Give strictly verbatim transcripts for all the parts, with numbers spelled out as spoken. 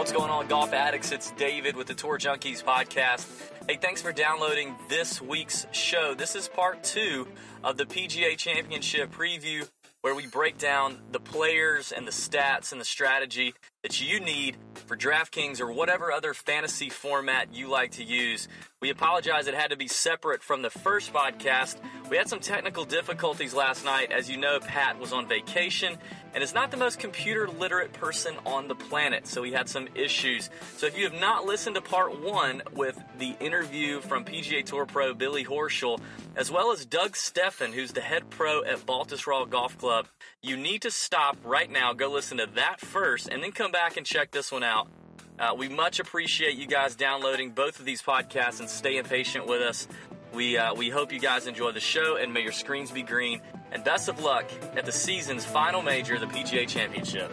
What's going on, golf addicts? It's David with the Tour Junkies podcast. Hey, thanks for downloading this week's show. This is part two of the P G A Championship preview, where we break down the players and the stats and the strategy that you need for DraftKings or whatever other fantasy format you like to use. We apologize it had to be separate from the first podcast. We had some technical difficulties last night. As you know, Pat was on vacation and is not the most computer literate person on the planet, so we had some issues. So if you have not listened to part one with the interview from P G A Tour pro Billy Horschel, as well as Doug Steffen, who's the head pro at Baltusrol Golf Club, you need to stop right now, go listen to that first, and then come back and check this one out. Uh, we much appreciate you guys downloading both of these podcasts and staying patient with us. We uh, we hope you guys enjoy the show, and may your screens be green. And best of luck at the season's final major, the P G A Championship.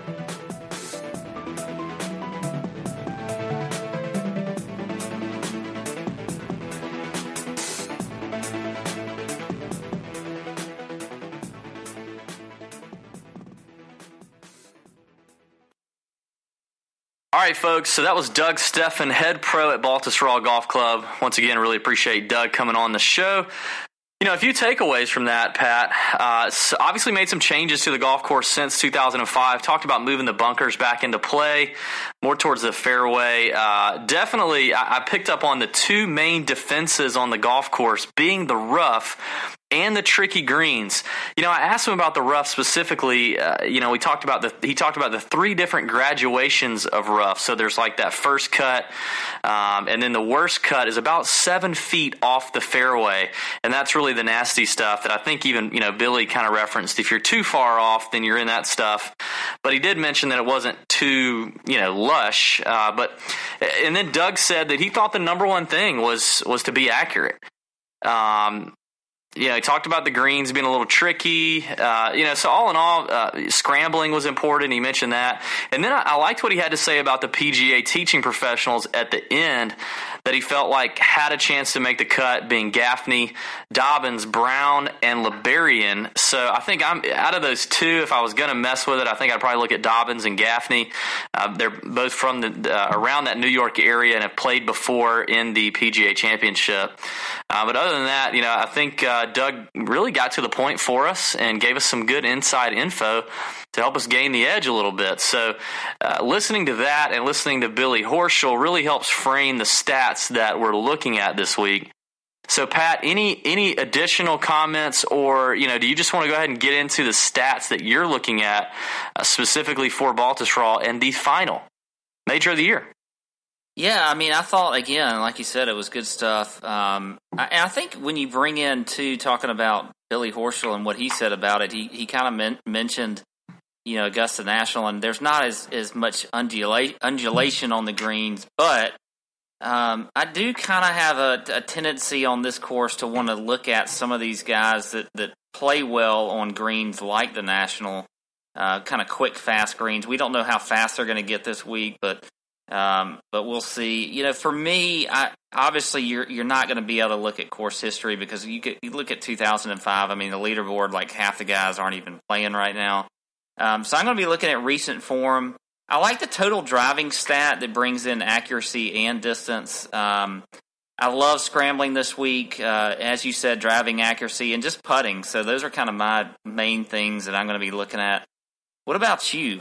All right, folks, so that was Doug Steffen, head pro at Baltusrol Golf Club. Once again, really appreciate Doug coming on the show. You know, a few takeaways from that, Pat. Uh, obviously made some changes to the golf course since two thousand five. Talked about moving the bunkers back into play, more towards the fairway. Uh, definitely, I, I picked up on the two main defenses on the golf course being the rough and the tricky greens. You know, I asked him about the rough specifically. Uh, you know, we talked about the he talked about the three different graduations of rough. So there's like that first cut, um, and then the worst cut is about seven feet off the fairway, and that's really the nasty stuff that I think even you know Billy kind of referenced. If you're too far off, then you're in that stuff. But he did mention that it wasn't too you know lush. Uh, but and then Doug said that he thought the number one thing was was to be accurate. Um, Yeah, he talked about the greens being a little tricky. Uh, you know, so all in all, uh, scrambling was important. He mentioned that. And then I, I liked what he had to say about the P G A teaching professionals at the end that he felt like had a chance to make the cut, being Gaffney, Dobbins, Brown, and LeBarian. So I think I'm out of those two, if I was going to mess with it, I think I'd probably look at Dobbins and Gaffney. Uh, they're both from the uh, around that New York area and have played before in the P G A Championship. Uh, but other than that, you know, I think uh, Doug really got to the point for us and gave us some good inside info to help us gain the edge a little bit. So uh, listening to that and listening to Billy Horschel really helps frame the stats that we're looking at this week. So, Pat, any any additional comments, or, you know, do you just want to go ahead and get into the stats that you're looking at uh, specifically for Baltusrol and the final major of the year? Yeah, I mean, I thought, again, like you said, it was good stuff. Um, I, and I think when you bring in, too, talking about Billy Horschel and what he said about it, he, he kind of men- mentioned, you know, Augusta National, and there's not as, as much undula- undulation on the greens, but um, I do kind of have a, a tendency on this course to want to look at some of these guys that, that play well on greens like the National, uh, kind of quick, fast greens. We don't know how fast they're going to get this week, but Um, but we'll see. You know, for me, I, obviously you're you're not going to be able to look at course history because you get, you look at two thousand five. I mean, the leaderboard, like half the guys aren't even playing right now. Um, so I'm going to be looking at recent form. I like the total driving stat that brings in accuracy and distance. Um, I love scrambling this week, uh, as you said, driving accuracy and just putting. So those are kind of my main things that I'm going to be looking at. What about you?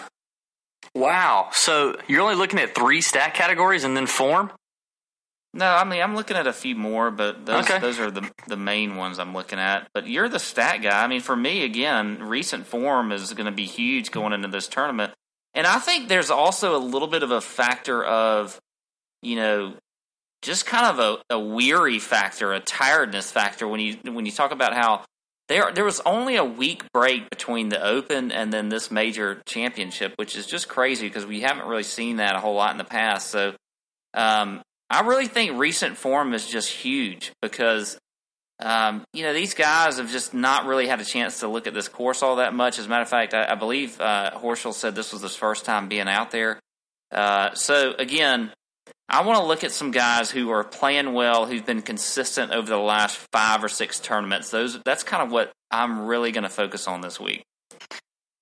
Wow. So you're only looking at three stat categories and then form? No, I mean, I'm looking at a few more, but those okay. those are the the main ones I'm looking at. But you're the stat guy. I mean, for me, again, recent form is going to be huge going into this tournament. And I think there's also a little bit of a factor of, you know, just kind of a, a weary factor, a tiredness factor when you when you talk about how There, there was only a week break between the Open and then this major championship, which is just crazy because we haven't really seen that a whole lot in the past. So um, I really think recent form is just huge because, um, you know, these guys have just not really had a chance to look at this course all that much. As a matter of fact, I, I believe uh, Horschel said this was his first time being out there. Uh, so, again, I want to look at some guys who are playing well, who've been consistent over the last five or six tournaments. Those that's kind of what I'm really going to focus on this week.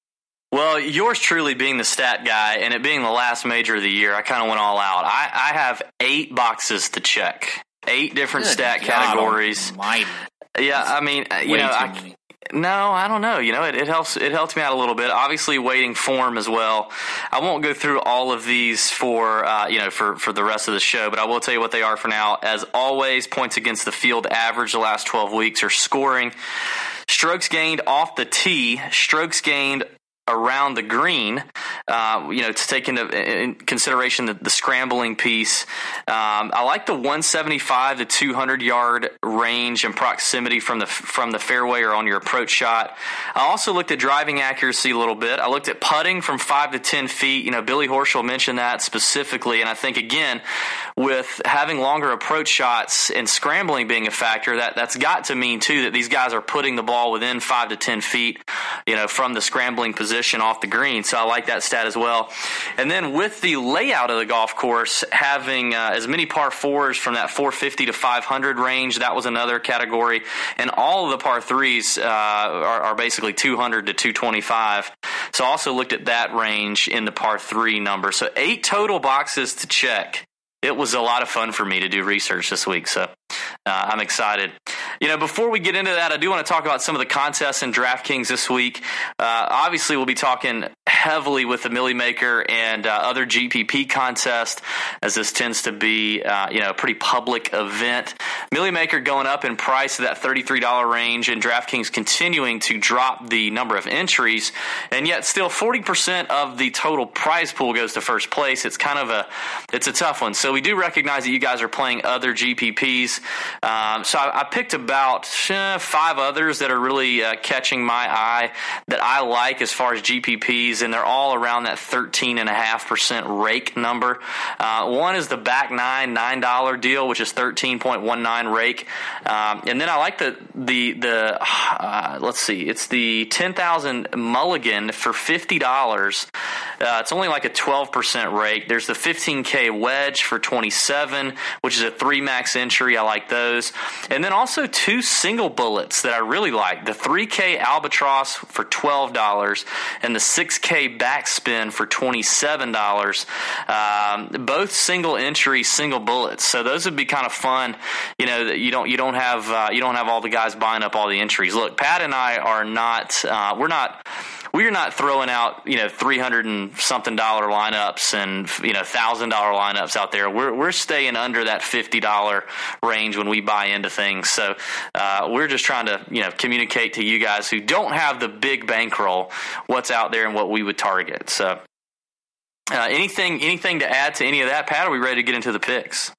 Well, yours truly being the stat guy and it being the last major of the year, I kind of went all out. I, I have eight boxes to check, eight different Good stat God categories. Almighty. Yeah, I mean, you Way know, too I, many. no, I don't know. You know, it, it helps. It helps me out a little bit. Obviously, waiting form as well. I won't go through all of these for uh, you know for, for the rest of the show, but I will tell you what they are for now. As always, points against the field average the last twelve weeks are scoring, strokes gained off the tee, strokes gained around the green, uh, you know, to take into in consideration the, the scrambling piece. Um, I like the one seventy-five to two hundred yard range and proximity from the from the fairway or on your approach shot. I also looked at driving accuracy a little bit. I looked at putting from five to ten feet. You know, Billy Horschel mentioned that specifically, and I think again, with having longer approach shots and scrambling being a factor, that that's got to mean too that these guys are putting the ball within five to ten feet, you know, from the scrambling position off the green. So I like that stat as well. And then with the layout of the golf course, having uh, as many par fours from that four fifty to five hundred range, that was another category. And all of the par threes uh, are, are basically two hundred to two twenty-five. So I also looked at that range in the par three number. So eight total boxes to check. It was a lot of fun for me to do research this week, so uh, I'm excited. You know, before we get into that, I do want to talk about some of the contests in DraftKings this week. Uh, obviously, we'll be talking heavily with the Millie Maker and uh, other G P P contests, as this tends to be, uh, you know, a pretty public event. Millie Maker going up in price to that thirty-three dollars range, and DraftKings continuing to drop the number of entries, and yet still forty percent of the total prize pool goes to first place. It's kind of a, it's a tough one. So we do recognize that you guys are playing other G P Ps. Um, so I, I picked about uh, five others that are really uh, catching my eye that I like as far as G P Ps, and they're all around that thirteen point five percent rake number. Uh, one is the back nine, nine dollar deal, which is thirteen point one nine rake. Um, and then I like the, the, the uh, let's see, it's the ten thousand mulligan for fifty dollars. Uh, it's only like a twelve percent rake. There's the fifteen K wedge for twenty-seven, which is a three max entry. I like those. And then also two single bullets that I really like. The three K albatross for twelve dollars and the six K backspin for twenty-seven dollars. Um, both single entry, single bullets. So those would be kind of fun. You know, that you don't you don't have uh, you don't have all the guys buying up all the entries. Look, Pat and I are not uh, we're not we're not throwing out, you know, three hundred and something dollar lineups and, you know, thousand dollar lineups out there. We're we're staying under that fifty dollar range when we buy into things. So uh, we're just trying to, you know, communicate to you guys who don't have the big bankroll what's out there and what we would target. So uh, anything anything to add to any of that, Pat? Are we ready to get into the picks?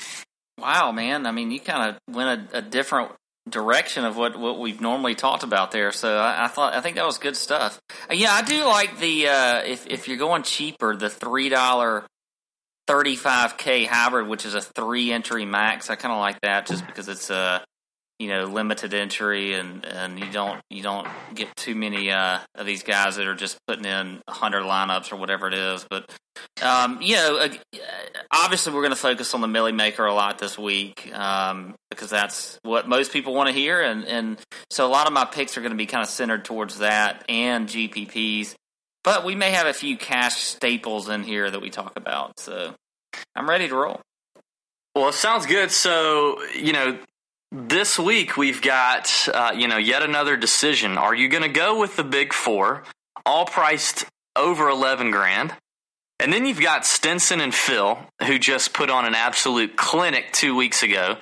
Wow, man! I mean, you kind of went a, a different direction of what, what we've normally talked about there. So I, I thought I think that was good stuff. Yeah, I do like the uh, if if you're going cheaper, the three dollar thirty-five K hybrid, which is a three entry max. I kind of like that just because it's a you know limited entry and, and you don't you don't get too many uh, of these guys that are just putting in a hundred lineups or whatever it is. But um, you know, uh, obviously we're going to focus on the Millie Maker a lot this week um, because that's what most people want to hear, and, and so a lot of my picks are going to be kind of centered towards that and G P Ps. But we may have a few cash staples in here that we talk about. So I'm ready to roll. Well, it sounds good. So, you know, this week we've got, uh, you know, yet another decision. Are you going to go with the big four, all priced over eleven grand? And then you've got Stenson and Phil, who just put on an absolute clinic two weeks ago.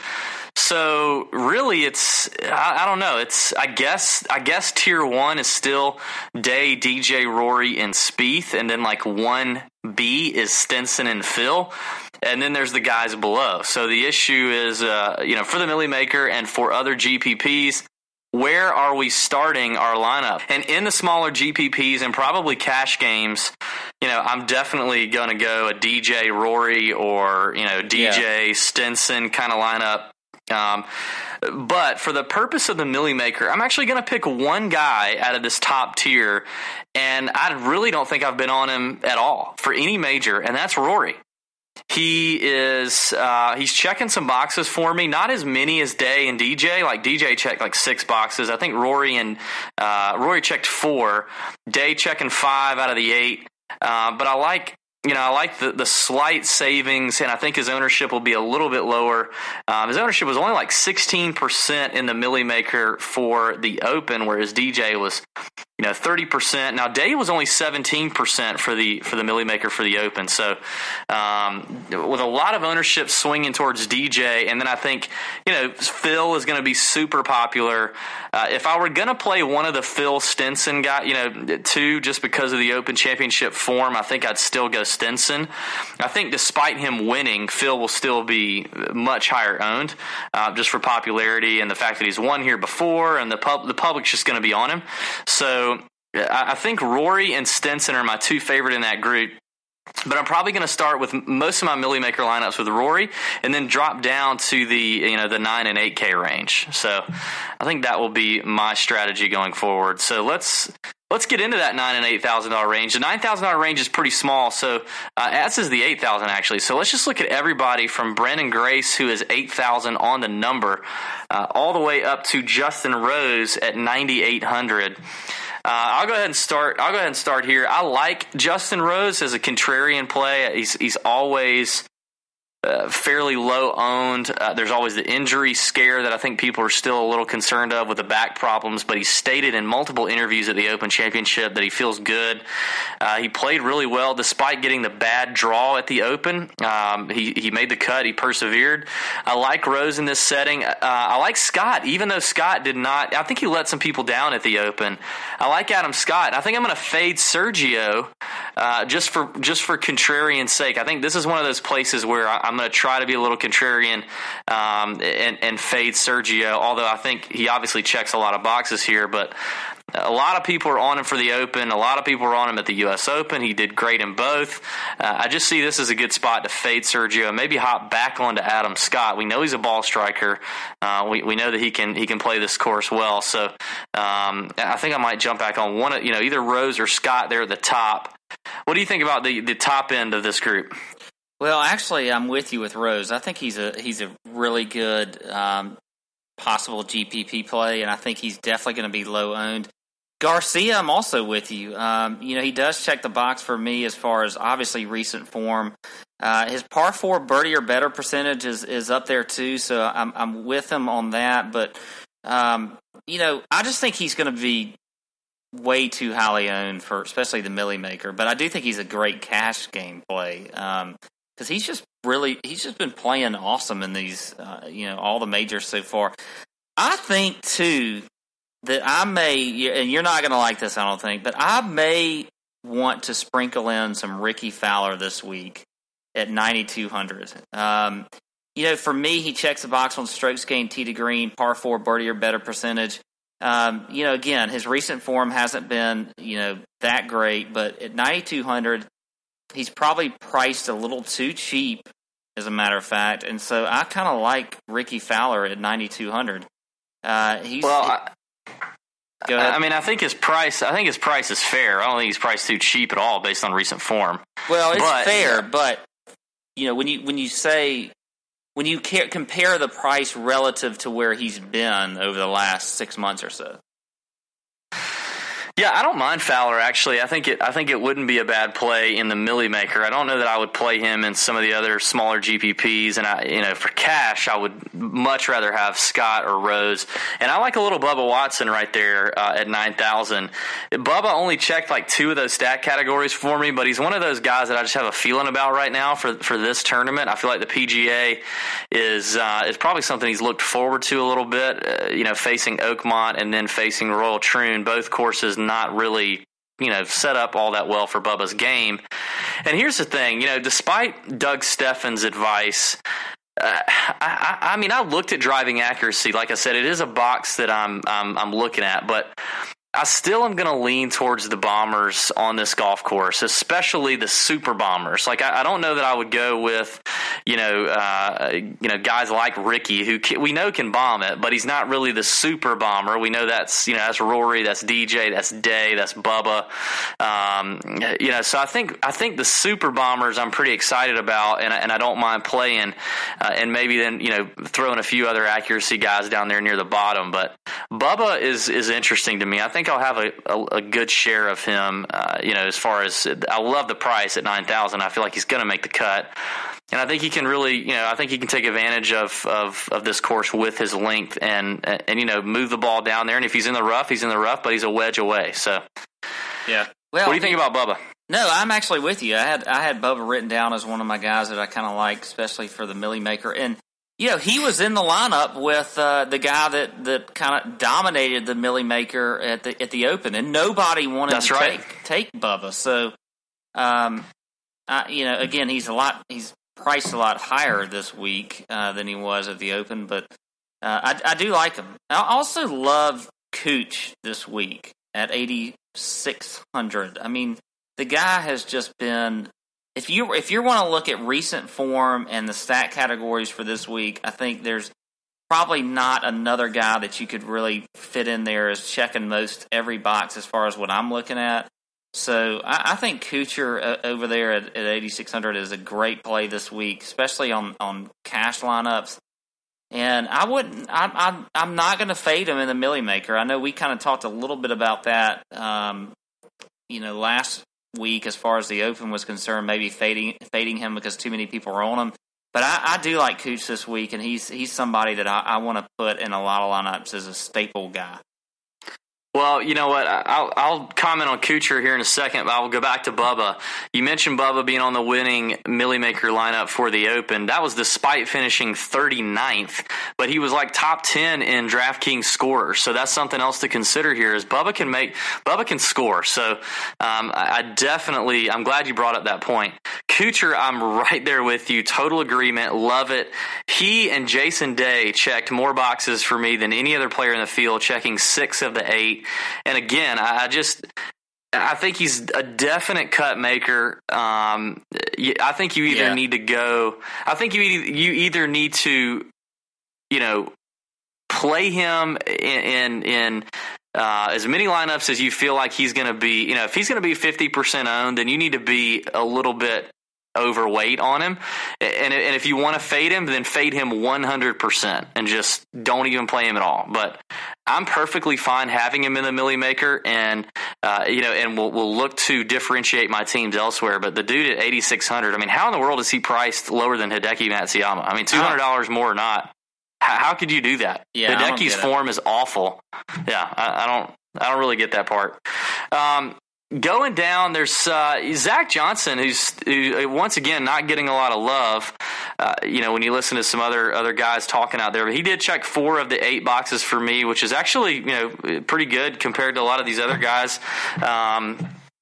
So really, it's I, I don't know. It's I guess I guess tier one is still Day, D J, Rory, and Spieth, and then like one B is Stenson and Phil, and then there's the guys below. So the issue is, uh, you know, for the Millie Maker and for other G P Ps, where are we starting our lineup? And in the smaller G P Ps and probably cash games, you know, I'm definitely going to go a D J, Rory, or you know, D J, yeah. Stenson kind of lineup. Um, but for the purpose of the Millie Maker, I'm actually going to pick one guy out of this top tier, and I really don't think I've been on him at all for any major, and that's Rory. He is uh, he's checking some boxes for me. Not as many as Day and D J. Like D J checked like six boxes. I think Rory and uh, Rory checked four. Day checking five out of the eight. Uh, but I like. You know, I like the, the slight savings, and I think his ownership will be a little bit lower. Um, his ownership was only like sixteen percent in the Millie Maker for the Open, whereas D J was, you know, thirty percent. Now, Day was only seventeen percent for the for the Millie Maker for the Open. So, um, with a lot of ownership swinging towards D J, and then I think, you know, Phil is going to be super popular. Uh, if I were going to play one of the Phil Stenson guy, you know, two, just because of the Open Championship form, I think I'd still go Stenson. I think despite him winning, Phil will still be much higher owned, uh, just for popularity and the fact that he's won here before, and the pub, the public's just going to be on him. So I, I think Rory and Stenson are my two favorite in that group. But I'm probably going to start with most of my Millie Maker lineups with Rory, and then drop down to the you know the nine and eight K range. So I think that will be my strategy going forward. So let's let's get into that nine and eight thousand dollar range. The nine thousand dollar range is pretty small, so uh, as is the eight thousand actually. So let's just look at everybody from Brendan Grace, who is eight thousand on the number, uh, all the way up to Justin Rose at ninety eight hundred. Uh, I'll go ahead and start. I'll go ahead and start here. I like Justin Rose as a contrarian play. He's he's always uh, fairly low owned. Uh, there's always the injury scare that I think people are still a little concerned of with the back problems. But he stated in multiple interviews at the Open Championship that he feels good. Uh, he played really well despite getting the bad draw at the Open. Um, he he made the cut. He persevered. I like Rose in this setting. Uh, I like Scott, even though Scott did not. I think he let some people down at the Open. I like Adam Scott. I think I'm going to fade Sergio uh, just for just for contrarian sake. I think this is one of those places where I, I'm going to try to be a little contrarian um, and, and fade Sergio. Although I think he obviously checks a lot of boxes here, but a lot of people are on him for the Open. A lot of people are on him at the U S Open. He did great in both. Uh, I just see this as a good spot to fade Sergio and maybe hop back onto Adam Scott. We know he's a ball striker. Uh, we we know that he can he can play this course well. So um, I think I might jump back on one of, you know, either Rose or Scott there at the top. What do you think about the, the top end of this group? Well, actually, I'm with you with Rose. I think he's a he's a really good um, possible G P P play, and I think he's definitely going to be low owned. Garcia, I'm also with you. Um, you know, he does check the box for me as far as obviously recent form. Uh, his par four birdie or better percentage is, is up there too, so I'm I'm with him on that. But um, you know, I just think he's going to be way too highly owned for especially the Millie Maker. But I do think he's a great cash game play because um, he's just really he's just been playing awesome in these uh, you know all the majors so far. I think too that I may, and you're not going to like this, I don't think, but I may want to sprinkle in some Ricky Fowler this week at ninety-two hundred. Um, you know, for me, he checks the box on strokes gained, tee to green, par four, birdie or better percentage. Um, you know, again, his recent form hasn't been, you know, that great, but at ninety-two hundred, he's probably priced a little too cheap, as a matter of fact, and so I kind of like Ricky Fowler at ninety-two hundred. Uh, he's well. It, I- I mean, I think his price. I think his price is fair. I don't think he's priced too cheap at all, based on recent form. Well, it's but, fair, yeah. but you know, when you when you say when you compare the price relative to where he's been over the last six months or so. Yeah, I don't mind Fowler, actually. I think it I think it wouldn't be a bad play in the Millie Maker. I don't know that I would play him in some of the other smaller G P Ps, and I, you know, for cash, I would much rather have Scott or Rose. And I like a little Bubba Watson right there uh, at nine thousand. Bubba only checked like two of those stat categories for me, but he's one of those guys that I just have a feeling about right now for for this tournament. I feel like the P G A is uh, is probably something he's looked forward to a little bit. Uh, you know, facing Oakmont and then facing Royal Troon, both courses not really, you know, set up all that well for Bubba's game. And here's the thing, you know, despite Doug Steffen's advice, uh, I, I, I mean, I looked at driving accuracy. Like I said, it is a box that I'm I'm, I'm looking at, but I still am going to lean towards the bombers on this golf course, especially the super bombers. Like, I, I don't know that I would go with, you know, uh, you know, guys like Ricky, who can, we know can bomb it, but he's not really the super bomber. We know that's, you know, that's Rory, that's D J, that's Day, that's Bubba. Um, you know, so I think I think the super bombers I'm pretty excited about, and, and I don't mind playing, uh, and maybe then, you know, throwing a few other accuracy guys down there near the bottom. But Bubba is is interesting to me. I think I'll have a, a, a good share of him, uh, you know, as far as I love the price at nine thousand. I feel like he's going to make the cut. And I think he can really, you know, I think he can take advantage of, of, of this course with his length and, and, you know, move the ball down there. And if he's in the rough, he's in the rough, but he's a wedge away. So, yeah. Well, what do you think about Bubba? No, I'm actually with you. I had I had Bubba written down as one of my guys that I kind of like, especially for the Millie Maker. And, you know, he was in the lineup with uh, the guy that, that kind of dominated the Millie Maker at the at the Open, and nobody wanted That's to right. take take Bubba. So, um, I, you know, again, he's a lot he's priced a lot higher this week uh, than he was at the Open, but uh, I, I do like him. I also love Cooch this week at eighty-six hundred. I mean, the guy has just been. If you if you want to look at recent form and the stat categories for this week, I think there's probably not another guy that you could really fit in there as checking most every box as far as what I'm looking at. So I, I think Kuchar uh, over there at, at eighty-six hundred is a great play this week, especially on, on cash lineups. And I wouldn't. I, I'm I'm not going to fade him in the Millie Maker. I know we kind of talked a little bit about that, um, you know, last week as far as the Open was concerned, maybe fading fading him because too many people are on him. But I, I do like Cooch this week, and he's he's somebody that I, I want to put in a lot of lineups as a staple guy. Well, you know what? I'll, I'll comment on Kuchar here in a second, but I'll go back to Bubba. You mentioned Bubba being on the winning Millie Maker lineup for the Open. That was despite finishing thirty-ninth, but he was like top ten in DraftKings scorers. So that's something else to consider here is Bubba can make, Bubba can score. So um, I, I definitely, I'm glad you brought up that point. Kuchar, I'm right there with you. Total agreement. Love it. He and Jason Day checked more boxes for me than any other player in the field, checking six of the eight. And again, I just I think he's a definite cut maker. Um, I think you either yeah. need to go. I think you you either need to, you know, play him in in, in uh, as many lineups as you feel like he's going to be. You know, if he's going to be fifty percent owned, then you need to be a little bit overweight on him, and and if you want to fade him, then fade him one hundred percent and just don't even play him at all. But I'm perfectly fine having him in the Millie Maker, and uh, you know, and we'll we'll look to differentiate my teams elsewhere. But the dude at eighty-six hundred, I mean, how in the world is he priced lower than Hideki Matsuyama? I mean, two hundred dollars more or not? How, how could you do that? Yeah, Hideki's form is awful. Yeah, I, I don't I don't really get that part. Um, Going down, there's uh, Zach Johnson, who's who, once again not getting a lot of love. Uh, you know, when you listen to some other other guys talking out there, but he did check four of the eight boxes for me, which is actually you know pretty good compared to a lot of these other guys. Um,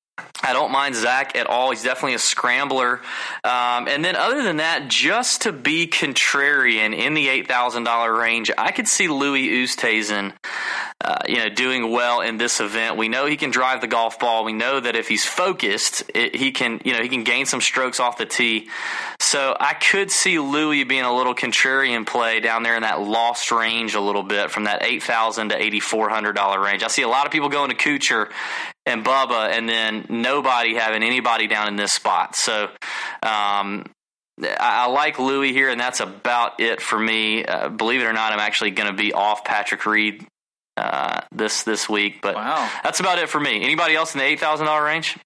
I don't mind Zach at all. He's definitely a scrambler. Um, and then other than that, just to be contrarian in the eight thousand dollars range, I could see Louis Oosthuizen, uh, you know, doing well in this event. We know he can drive the golf ball. We know that if he's focused, it, he can, you know, he can gain some strokes off the tee. So I could see Louis being a little contrarian play down there in that lost range a little bit from that eight thousand dollars to eighty-four hundred dollars range. I see a lot of people going to Kuchar and Bubba, and then nobody having anybody down in this spot. So um, I, I like Louis here, and that's about it for me. Uh, believe it or not, I'm actually going to be off Patrick Reed uh, this this week, but wow. That's about it for me. Anybody else in the eight thousand dollars range?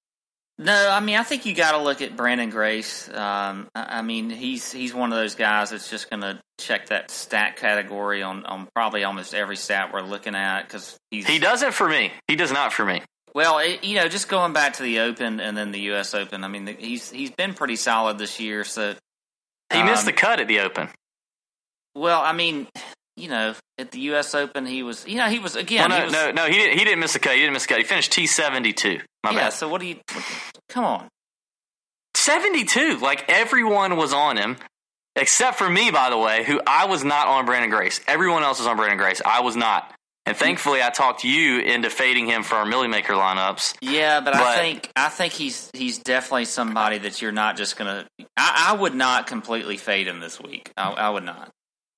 No, I mean, I think you got to look at Brandon Grace. Um, I, I mean, he's he's one of those guys that's just going to check that stat category on, on probably almost every stat we're looking at because he's he doesn't for me. He does not for me. Well, it, you know, just going back to the Open and then the U S Open. I mean, the, he's he's been pretty solid this year. So he um, missed the cut at the Open. Well, I mean, you know, at the U S Open, he was, you know, he was again. Well, no, he was, no, no, he didn't. He didn't miss the cut. He didn't miss the cut. He finished T seventy-two. My yeah. bad. So what do you? What, come on, seventy-two. Like everyone was on him, except for me, by the way, who I was not on Brandon Grace. Everyone else was on Brandon Grace. I was not. And thankfully, I talked you into fading him for our Millie Maker lineups. Yeah, but, but I think I think he's he's definitely somebody that you're not just going to – I would not completely fade him this week. I, I would not.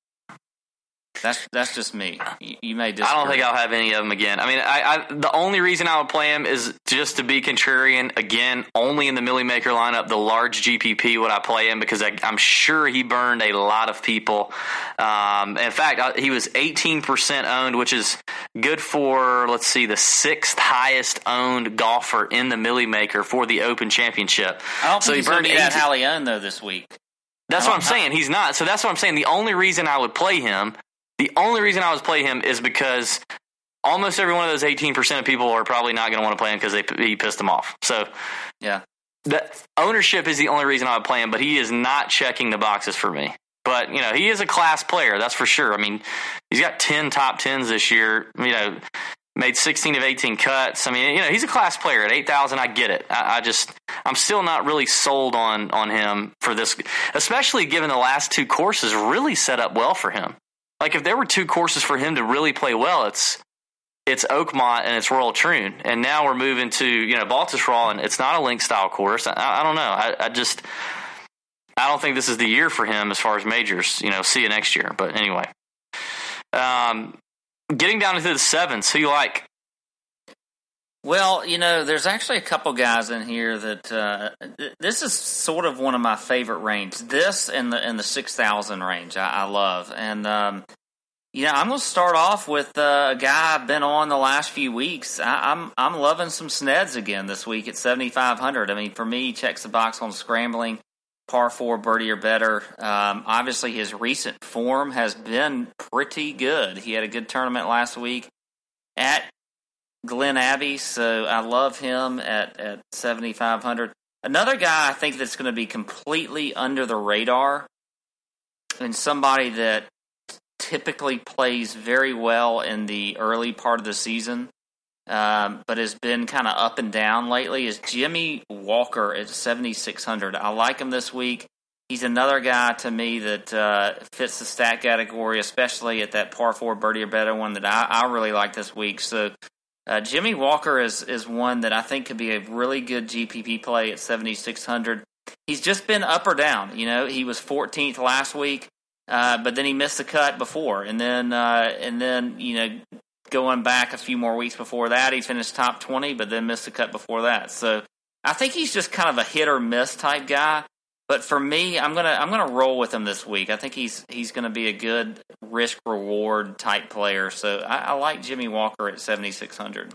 That's that's just me. You, you may disagree. I don't think I'll have any of them again. I mean, I, I the only reason I would play him is just to be contrarian. Again, only in the Millie Maker lineup, the large G P P would I play him because I, I'm sure he burned a lot of people. Um, in fact, he was eighteen percent owned, which is good for, let's see, the sixth highest owned golfer in the Millie Maker for the Open Championship. I don't so think he he's going to be that eighteen highly owned, though, this week. That's what I'm saying. He's not. So that's what I'm saying. The only reason I would play him The only reason I was play him is because almost every one of those eighteen percent of people are probably not going to want to play him because they he pissed them off. So yeah, the ownership is the only reason I would play him, but he is not checking the boxes for me. But, you know, he is a class player, that's for sure. I mean, he's got ten top tens this year, you know, made sixteen of eighteen cuts. I mean, you know, he's a class player at eight thousand. I get it. I, I just, I'm still not really sold on, on him for this, especially given the last two courses really set up well for him. Like, if there were two courses for him to really play well, it's it's Oakmont and it's Royal Troon. And now we're moving to, you know, Baltusrol, and it's not a link-style course. I, I don't know. I, I just – I don't think this is the year for him as far as majors. You know, see you next year. But anyway. Um, getting down into the sevens, who you like? Well, you know, there's actually a couple guys in here that uh, this is sort of one of my favorite range. This and the and the six thousand range, I, I love. And um, you know, I'm going to start off with uh, a guy I've been on the last few weeks. I, I'm I'm loving some Sneds again this week at seventy-five hundred. I mean, for me, he checks the box on scrambling, par four, birdie or better. Um, obviously, his recent form has been pretty good. He had a good tournament last week at Glen Abbey, so I love him at, at seventy-five hundred. Another guy I think that's going to be completely under the radar and somebody that typically plays very well in the early part of the season, um, but has been kind of up and down lately, is Jimmy Walker at seventy-six hundred. I like him this week. He's another guy to me that uh, fits the stat category, especially at that par four birdie or better one that I, I really like this week. So Uh, Jimmy Walker is, is one that I think could be a really good G P P play at seventy-six hundred. He's just been up or down. You know, he was fourteenth last week, uh, but then he missed the cut before. And then, uh, and then you know, going back a few more weeks before that, he finished top twenty, but then missed the cut before that. So I think he's just kind of a hit or miss type guy. But for me, I'm gonna I'm gonna roll with him this week. I think he's he's gonna be a good risk reward type player. So I, I like Jimmy Walker at seventy-six hundred.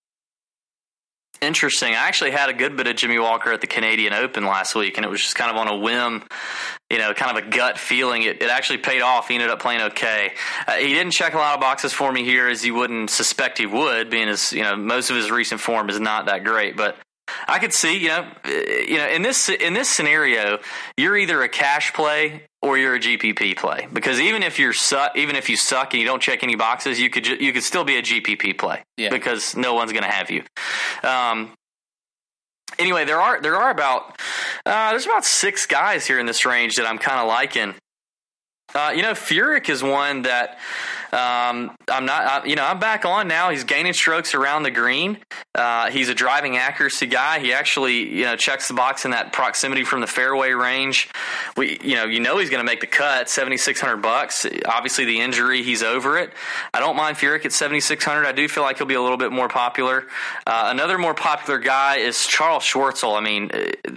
Interesting. I actually had a good bit of Jimmy Walker at the Canadian Open last week, and it was just kind of on a whim, you know, kind of a gut feeling. It, it actually paid off. He ended up playing okay. Uh, he didn't check a lot of boxes for me here, as you wouldn't suspect he would, being as, you know, most of his recent form is not that great. But I could see, you know, you know, in this in this scenario, you're either a cash play or you're a G P P play, because even if you're su- even if you suck and you don't check any boxes, you could ju- you could still be a G P P play, yeah, because no one's going to have you. Um, anyway, there are there are about uh, there's about six guys here in this range that I'm kind of liking. Uh, you know, Furyk is one that um, I'm not, I, you know, I'm back on now. He's gaining strokes around the green. Uh, he's a driving accuracy guy. He actually, you know, checks the box in that proximity from the fairway range. We, you know, you know he's going to make the cut. seventy-six hundred bucks. Obviously, the injury, he's over it. I don't mind Furyk at seventy-six hundred. I do feel like he'll be a little bit more popular. Uh, another more popular guy is Charles Schwartzel. I mean,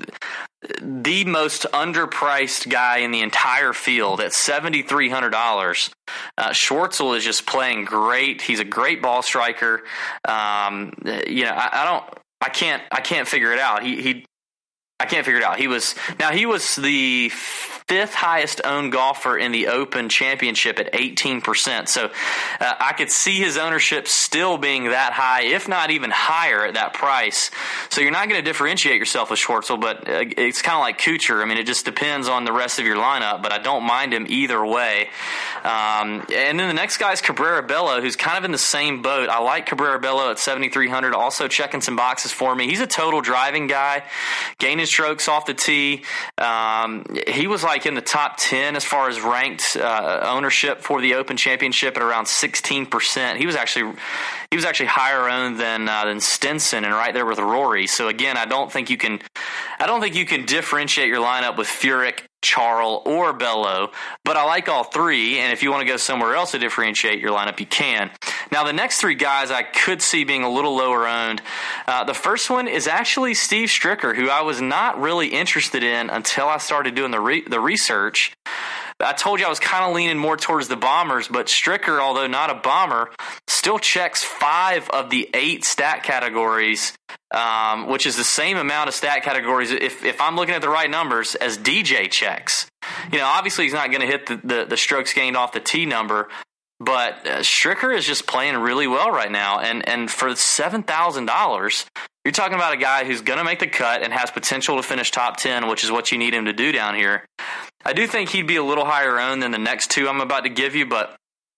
the most underpriced guy in the entire field at seventy-three hundred dollars. Uh, Schwartzel is just playing great. He's a great ball striker. Um, you know, I, I don't, I can't, I can't figure it out. He, he, I can't figure it out. He was, now he was the fifth highest owned golfer in the Open Championship at eighteen percent. So uh, I could see his ownership still being that high, if not even higher at that price. So you're not going to differentiate yourself with Schwartzel, but uh, it's kind of like Kuchar. I mean, it just depends on the rest of your lineup, but I don't mind him either way. Um, and then the next guy is Cabrera Bello, who's kind of in the same boat. I like Cabrera Bello at seventy-three hundred, also checking some boxes for me. He's a total driving guy, gaining strokes off the tee. Um, he was like in the top ten as far as ranked uh, ownership for the Open Championship at around sixteen percent. He was actually he was actually higher owned than uh, than Stenson and right there with Rory. So again, I don't think you can I don't think you can differentiate your lineup with Furyk, Charles, or Bello, but I like all three, and if you want to go somewhere else to differentiate your lineup, you can. Now, the next three guys I could see being a little lower owned. Uh, the first one is actually Steve Stricker, who I was not really interested in until I started doing the re- the research. I told you I was kind of leaning more towards the Bombers, but Stricker, although not a Bomber, still checks five of the eight stat categories, um, which is the same amount of stat categories, if, if I'm looking at the right numbers, as D J checks. You know, obviously he's not going to hit the, the, the strokes gained off the tee number, but uh, Stricker is just playing really well right now. And, and for seven thousand dollars, you're talking about a guy who's going to make the cut and has potential to finish top ten, which is what you need him to do down here. I do think he'd be a little higher owned than the next two I'm about to give you, but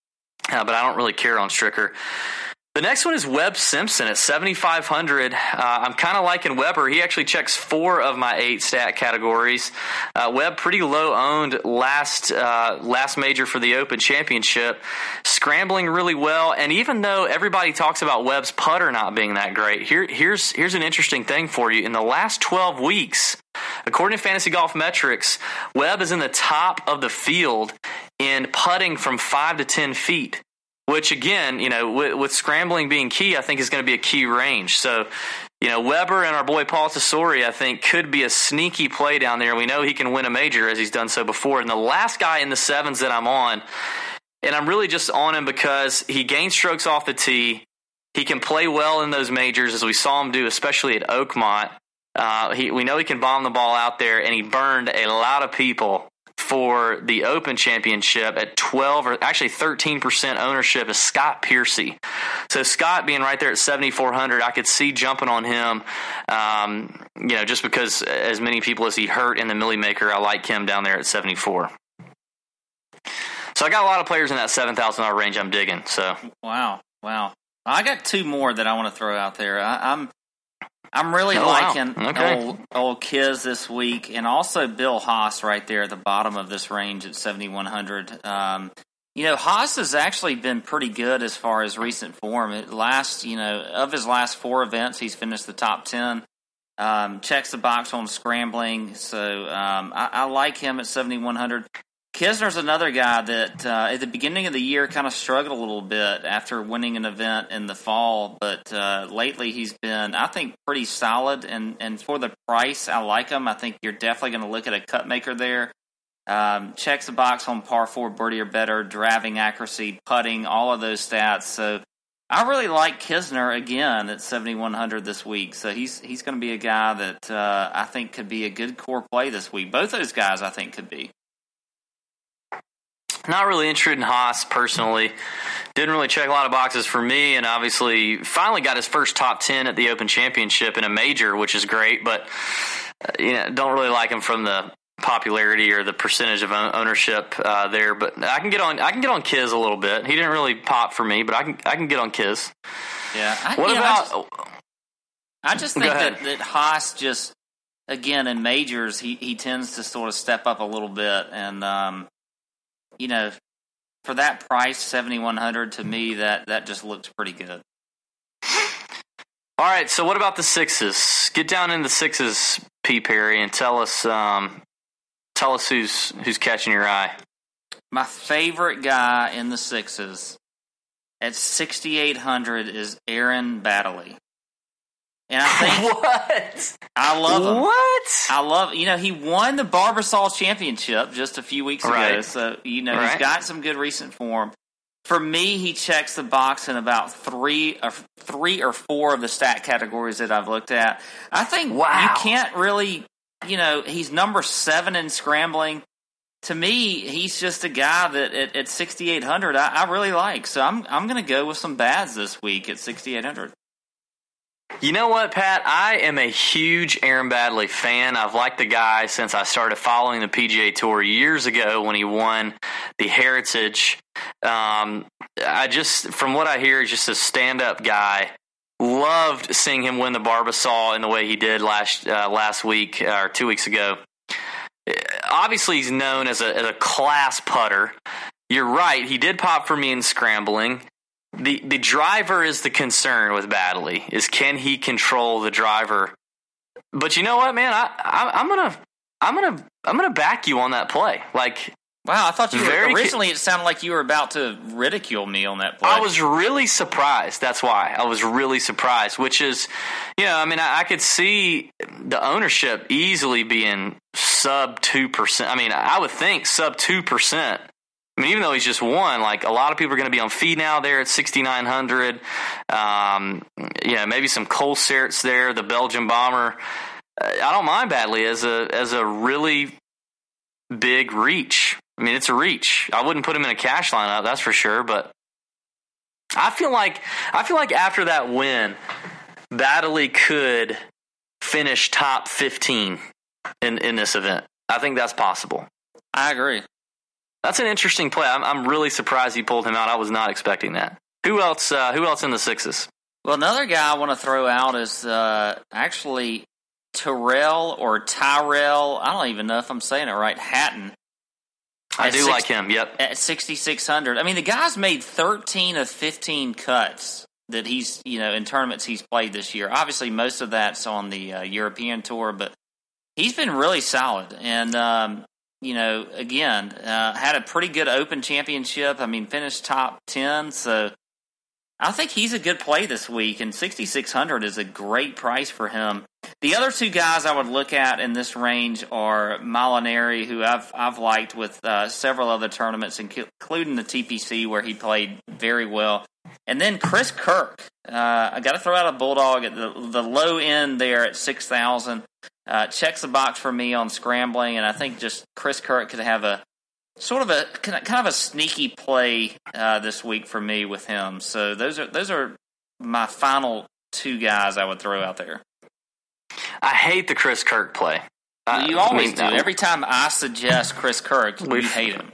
uh, but I don't really care on Stricker. The next one is Webb Simpson at seventy-five hundred. Uh, I'm kind of liking Weber. He actually checks four of my eight stat categories. Uh, Webb pretty low owned last uh, last major for the Open Championship, scrambling really well. And even though everybody talks about Webb's putter not being that great, here here's here's an interesting thing for you. In the last twelve weeks, according to Fantasy Golf Metrics, Webb is in the top of the field in putting from five to ten feet. Which, again, you know, with, with scrambling being key, I think is going to be a key range. So, you know, Weber and our boy Paul Tesori, I think, could be a sneaky play down there. We know he can win a major, as he's done so before. And the last guy in the sevens that I'm on, and I'm really just on him because he gains strokes off the tee. He can play well in those majors, as we saw him do, especially at Oakmont. Uh, he, we know he can bomb the ball out there, and he burned a lot of people for the Open Championship at twelve or actually thirteen percent ownership is Scott Piercy. So Scott being right there at seventy-four hundred, I could see jumping on him, um, you know, just because as many people as he hurt in the Millie Maker, I like him down there at seventy-four. So I got a lot of players in that seven thousand dollars range I'm digging. So Wow, wow. I got two more that I want to throw out there. I, I'm I'm really oh, liking wow. okay. old, old Kiz this week, and also Bill Haas right there at the bottom of this range at seventy-one hundred. Um, you know, Haas has actually been pretty good as far as recent form. It last, you know, of his last four events, he's finished the top ten. Um, checks the box on scrambling, so um, I, I like him at seventy-one hundred. Kisner's another guy that uh, at the beginning of the year kind of struggled a little bit after winning an event in the fall, but uh, lately he's been, I think, pretty solid. And, and for the price, I like him. I think you're definitely going to look at a cut maker there. Um, checks the box on par four, birdie or better, driving accuracy, putting, all of those stats. So I really like Kisner again at seventy-one hundred this week. So he's he's going to be a guy that uh, I think could be a good core play this week. Both those guys I think could be. Not really interested in Haas personally. Didn't really check a lot of boxes for me, and obviously finally got his first top ten at the Open Championship in a major, which is great, but uh, you know, don't really like him from the popularity or the percentage of ownership uh, there. But I can get on I can get on Kiz a little bit. He didn't really pop for me, but I can I can get on Kiz. Yeah. I, what yeah, about? I just, I just think that, that Haas just again in majors he, he tends to sort of step up a little bit, and um, you know, for that price, seventy-one hundred, to me, that, that just looks pretty good. All right, so what about the sixes? Get down in the sixes, P. Perry, and tell us um, tell us who's who's catching your eye. My favorite guy in the sixes at sixty-eight hundred is Aaron Baddeley. And I think what? I love him. What? I love, you know, he won the Barbasol Championship just a few weeks right. ago. So, you know, right. he's got some good recent form. For me, he checks the box in about three or three or four of the stat categories that I've looked at. I think wow. you can't really, you know, he's number seven in scrambling. To me, he's just a guy that at, at sixty-eight hundred I, I really like. So I'm I'm going to go with some bads this week at sixty-eight hundred. You know what, Pat? I am a huge Aaron Baddeley fan. I've liked the guy since I started following the P G A Tour years ago when he won the Heritage. Um, I just, from what I hear, is just a stand-up guy. Loved seeing him win the Barbasol in the way he did last uh, last week uh, or two weeks ago. Obviously, he's known as a, as a class putter. You're right. He did pop for me in scrambling. The the driver is the concern with Baddeley, is can he control the driver? But you know what, man? I, I I'm gonna I'm gonna I'm gonna back you on that play. Like, wow, I thought you very were, originally it sounded like you were about to ridicule me on that play. I was really surprised. That's why I was really surprised. Which is, you know, I mean, I, I could see the ownership easily being sub two percent. I mean, I would think sub two percent. I mean, even though he's just won, like a lot of people are going to be on fee now there at sixty-nine hundred. Um, yeah, maybe some Colcerts there, the Belgian Bomber. Uh, I don't mind Baddeley as a as a really big reach. I mean, it's a reach. I wouldn't put him in a cash lineup, that's for sure. But I feel like I feel like after that win, Baddeley could finish top fifteen in in this event. I think that's possible. I agree. That's an interesting play. I'm, I'm really surprised he pulled him out. I was not expecting that. Who else? Uh, who else in the sixes? Well, another guy I want to throw out is uh, actually Tyrell or Tyrell. I don't even know if I'm saying it right. Hatton. I do six, like him. Yep. At sixty-six hundred. I mean, the guy's made thirteen of fifteen cuts that he's, you know, in tournaments he's played this year. Obviously, most of that's on the uh, European tour, but he's been really solid. And um, you know, again, uh, had a pretty good Open Championship. I mean, finished top ten. So I think he's a good play this week, and sixty-six hundred is a great price for him. The other two guys I would look at in this range are Molinari, who I've I've liked with uh, several other tournaments, including the T P C, where he played very well. And then Chris Kirk. Uh, I got to throw out a Bulldog at the, the low end there at six thousand. Uh, checks the box for me on scrambling, and I think just Chris Kirk could have a sort of a kind of a sneaky play uh, this week for me with him. So those are those are my final two guys I would throw out there. I hate the Chris Kirk play. Well, you always I mean, do. Every time I suggest Chris Kirk, you hate him.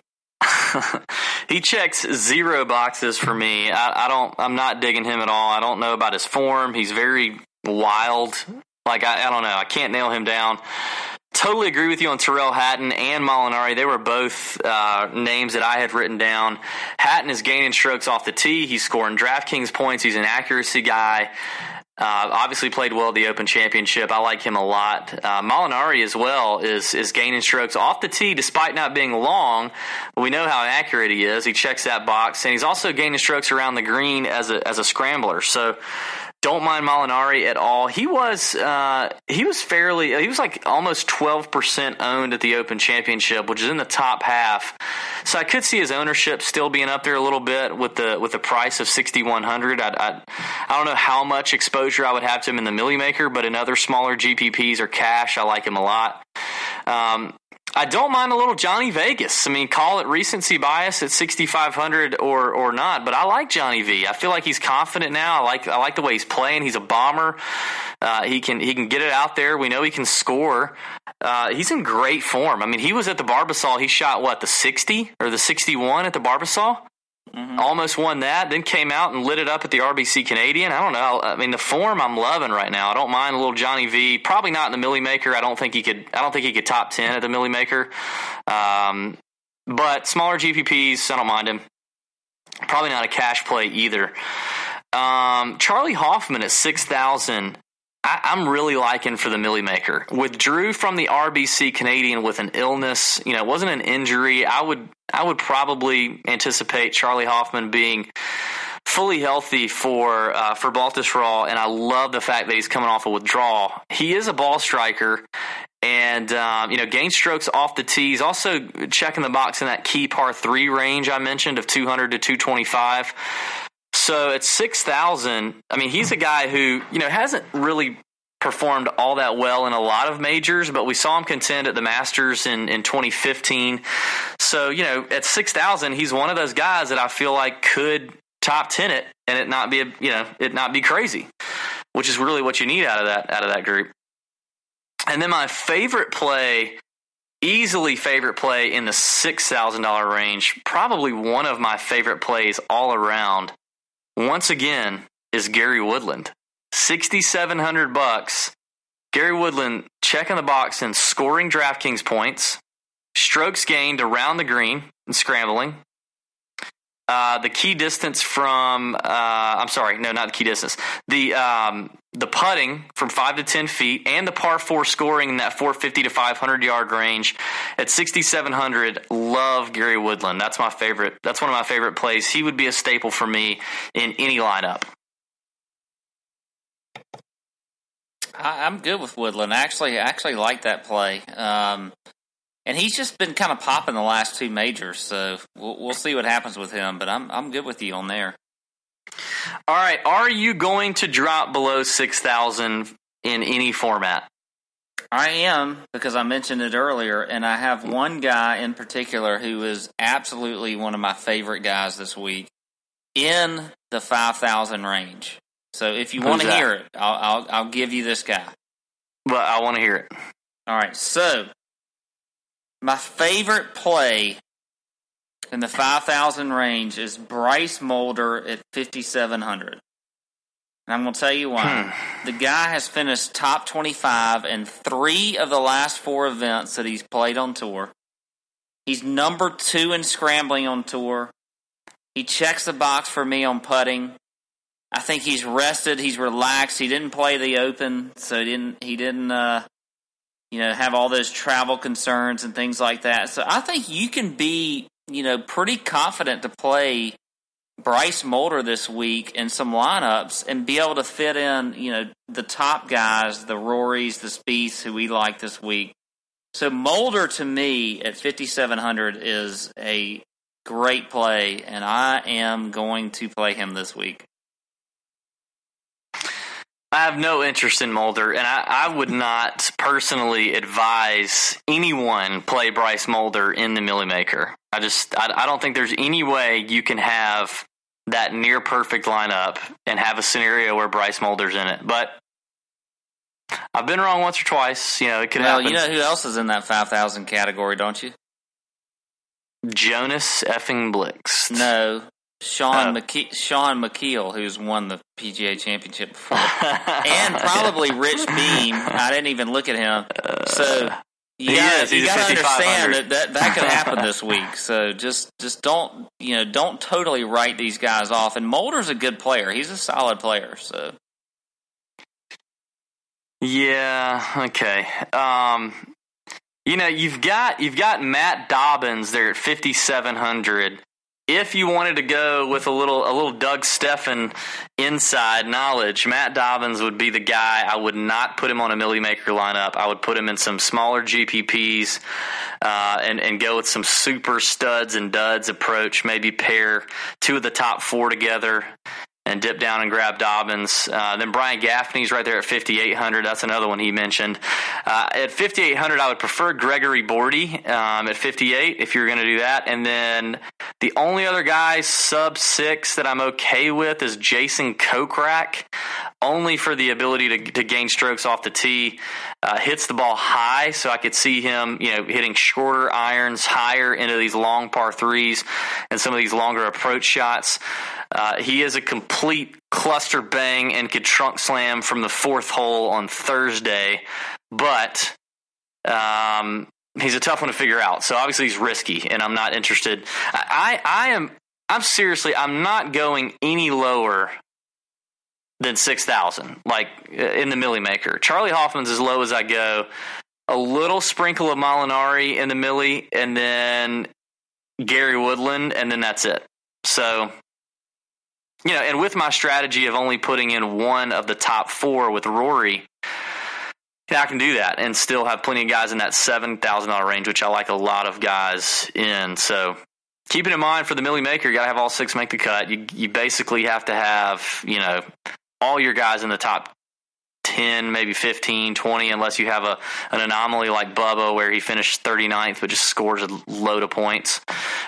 He checks zero boxes for me. I, I don't. I'm not digging him at all. I don't know about his form. He's very wild. Like, I, I don't know. I can't nail him down. Totally agree with you on Tyrell Hatton and Molinari. They were both uh, names that I had written down. Hatton is gaining strokes off the tee. He's scoring DraftKings points. He's an accuracy guy. Uh, obviously played well at the Open Championship. I like him a lot. Uh, Molinari as well is is gaining strokes off the tee despite not being long. We know how accurate he is. He checks that box. And he's also gaining strokes around the green as a as a scrambler. So don't mind Molinari at all. He was uh, he was fairly he was like almost twelve percent owned at the Open Championship, which is in the top half. So I could see his ownership still being up there a little bit with the with the price of sixty-one hundred. I I I don't know how much exposure I would have to him in the Millie Maker, but in other smaller G P Ps or cash, I like him a lot. Um, I don't mind a little Johnny Vegas. I mean, call it recency bias at sixty-five hundred or or not, but I like Johnny V. I feel like he's confident now. I like I like the way he's playing. He's a bomber. Uh, he can he can get it out there. We know he can score. Uh, he's in great form. I mean, he was at the Barbasol. He shot what, the sixty or the sixty-one at the Barbasol? Mm-hmm. Almost won that, then came out and lit it up at the R B C Canadian. I don't know. I mean, the form I'm loving right now. I don't mind a little Johnny V. Probably not in the Millie Maker. I don't think he could. I don't think he could top ten at the Millie Maker. Um, but smaller G P Ps, I don't mind him. Probably not a cash play either. Um, Charlie Hoffman at six thousand. I'm really liking for the Millie Maker. Withdrew from the R B C Canadian with an illness. You know, it wasn't an injury. I would I would probably anticipate Charlie Hoffman being fully healthy for uh, for Baltusrol, and I love the fact that he's coming off a withdrawal. He is a ball striker, and um, you know, gain strokes off the tee. He's also checking the box in that key par three range I mentioned of two hundred to two twenty-five. So at six thousand, I mean, he's a guy who, you know, hasn't really performed all that well in a lot of majors, but we saw him contend at the Masters in, in twenty fifteen. So, you know, at six thousand, he's one of those guys that I feel like could top ten it and it not be, a, you know, it not be crazy, which is really what you need out of that, out of that group. And then my favorite play, easily favorite play in the six thousand dollars range, probably one of my favorite plays all around, once again, is Gary Woodland. sixty-seven hundred bucks. Gary Woodland checking the box in scoring DraftKings points, strokes gained around the green and scrambling. Uh, the key distance from, uh, I'm sorry, no, not the key distance. The um, the putting from five to ten feet and the par four scoring in that four fifty to five hundred yard range at sixty-seven hundred. Love Gary Woodland. That's my favorite. That's one of my favorite plays. He would be a staple for me in any lineup. I, I'm good with Woodland. I actually, I actually like that play. Um, And he's just been kind of popping the last two majors, so we'll, we'll see what happens with him. But I'm I'm good with you on there. All right, are you going to drop below six thousand in any format? I am, because I mentioned it earlier, and I have one guy in particular who is absolutely one of my favorite guys this week in the five thousand range. So if you want to hear it, I'll, I'll I'll give you this guy. Well, I want to hear it. All right, so my favorite play in the five thousand range is Bryce Mulder at fifty-seven hundred. And I'm going to tell you why. Hmm. The guy has finished top twenty-five in three of the last four events that he's played on tour. He's number two in scrambling on tour. He checks the box for me on putting. I think he's rested. He's relaxed. He didn't play the Open, so he didn't, he didn't uh, you know, have all those travel concerns and things like that. So I think you can be, you know, pretty confident to play Bryce Mulder this week in some lineups and be able to fit in, you know, the top guys, the Rorys, the Spieths, who we like this week. So Mulder, to me, at fifty-seven hundred is a great play, and I am going to play him this week. I have no interest in Mulder, and I, I would not personally advise anyone play Bryce Mulder in the Millie Maker. I just, I, I don't think there's any way you can have that near perfect lineup and have a scenario where Bryce Mulder's in it. But I've been wrong once or twice. You know, it could well, happen. You know who else is in that five thousand category, don't you? Jonas effing Blix. No. Sean, oh. McKe- Sean McKeel, who's won the P G A Championship before. And probably Rich Beam. I didn't even look at him. So you got to understand that, that that could happen this week. So just just don't, you know, don't totally write these guys off. And Mulder's a good player. He's a solid player. So yeah, okay. Um, you know, you've got you've got Matt Dobbins there at fifty-seven hundred. If you wanted to go with a little a little Doug Steffen inside knowledge, Matt Dobbins would be the guy. I would not put him on a Millie Maker lineup. I would put him in some smaller G P Ps uh, and, and go with some super studs and duds approach. Maybe pair two of the top four together and dip down and grab Dobbins. Uh, then Brian Gaffney's right there at fifty-eight hundred. That's another one he mentioned. Uh, at fifty-eight hundred, I would prefer Gregory Bordy um, at fifty-eight if you're going to do that. And then the only other guy sub six that I'm okay with is Jason Kokrak, only for the ability to, to gain strokes off the tee. Uh, hits the ball high, so I could see him, you know, hitting shorter irons higher into these long par threes and some of these longer approach shots. Uh, he is a complete cluster bang and could trunk slam from the fourth hole on Thursday, but um, he's a tough one to figure out. So obviously he's risky, and I'm not interested. I, I am. I'm seriously. I'm not going any lower than six thousand, like in the Millie Maker. Charlie Hoffman's as low as I go. A little sprinkle of Molinari in the Millie, and then Gary Woodland, and then that's it. So, you know, and with my strategy of only putting in one of the top four with Rory, yeah, I can do that and still have plenty of guys in that seven thousand dollars range, which I like a lot of guys in. So keep it in mind for the Millie Maker, you got to have all six make the cut. You you basically have to have, you know, all your guys in the top ten, maybe fifteen, twenty, unless you have a an anomaly like Bubba where he finished thirty-ninth but just scores a load of points.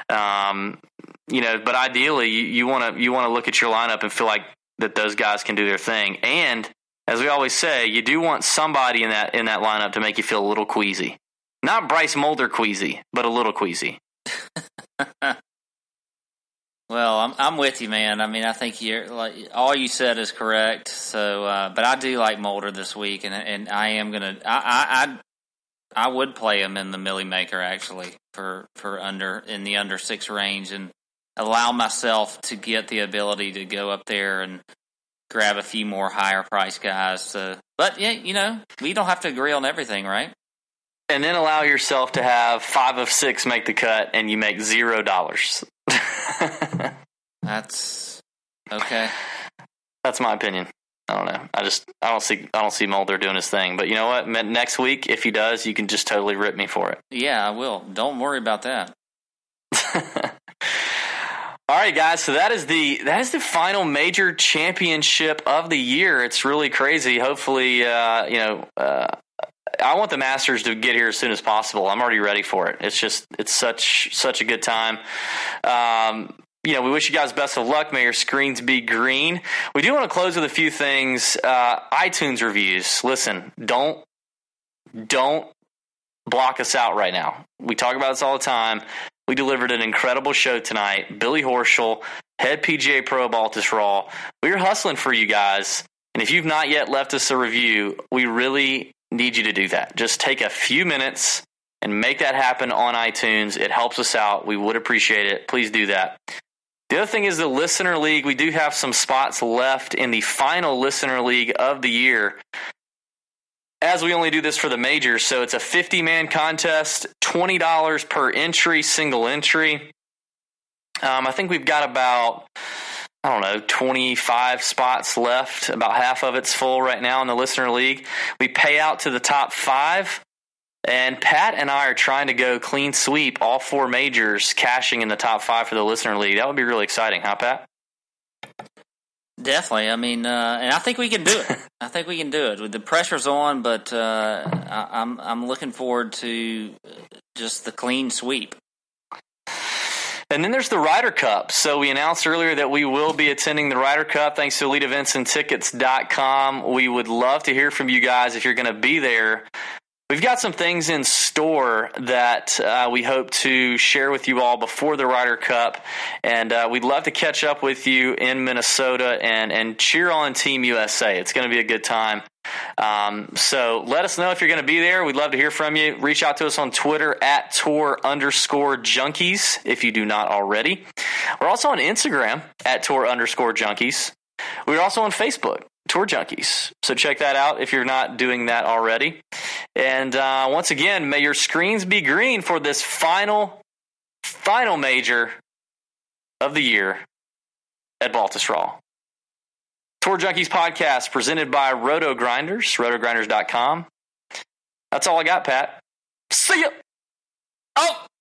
Um, you know, but ideally you want to you want to look at your lineup and feel like that those guys can do their thing. And as we always say, you do want somebody in that in that lineup to make you feel a little queasy. Not Bryce Mulder queasy, but a little queasy. Well, I'm I'm with you, man. I mean, I think you're like all you said is correct. So, uh, but I do like Mulder this week, and and I am gonna I I I, I would play him in the Millie Maker actually for for under in the under six range, and allow myself to get the ability to go up there and grab a few more higher price guys. So, but yeah, you know, we don't have to agree on everything, right? And then allow yourself to have five of six make the cut, and you make zero dollars. That's okay. That's my opinion. I don't know. I just I don't see I don't see Mulder doing his thing. But you know what? Next week, if he does, you can just totally rip me for it. Yeah, I will. Don't worry about that. All right, guys. So that is the that is the final major championship of the year. It's really crazy. Hopefully, uh, you know. Uh, I want the Masters to get here as soon as possible. I'm already ready for it. It's just, it's such, such a good time. Um, you know, we wish you guys best of luck. May your screens be green. We do want to close with a few things. Uh, iTunes reviews. Listen, don't, don't block us out right now. We talk about this all the time. We delivered an incredible show tonight. Billy Horschel, head P G A Pro Baltus Raw. We were hustling for you guys. And if you've not yet left us a review, we really need you to do that. Just take a few minutes and make that happen on iTunes. It helps us out. We would appreciate it. Please do that. The other thing is the Listener League. We do have some spots left in the final Listener League of the year, as we only do this for the majors. So it's a fifty-man contest, twenty dollars per entry, single entry. Um, I think we've got about, I don't know, twenty-five spots left. About half of it's full right now in the Listener League. We pay out to the top five, and Pat and I are trying to go clean sweep all four majors, cashing in the top five for the Listener League. That would be really exciting, huh, Pat? Definitely. I mean, uh, and I think we can do it. I think we can do it. The pressure's on, but uh, I, I'm I'm looking forward to just the clean sweep. And then there's the Ryder Cup. So we announced earlier that we will be attending the Ryder Cup thanks to elite events and tickets dot com. We would love to hear from you guys if you're going to be there. We've got some things in store that uh, we hope to share with you all before the Ryder Cup, and uh, we'd love to catch up with you in Minnesota and, and cheer on Team U S A. It's going to be a good time. Um, so let us know if you're going to be there. We'd love to hear from you. Reach out to us on Twitter at tour underscore junkies if you do not already. We're also on Instagram at tour underscore junkies. We're also on Facebook, Tour Junkies. So check that out if you're not doing that already. And uh, once again, may your screens be green for this final, final major of the year at Baltus Raw. Tour Junkies podcast presented by Roto Grinders, roto grinders dot com. That's all I got, Pat. See ya. Oh!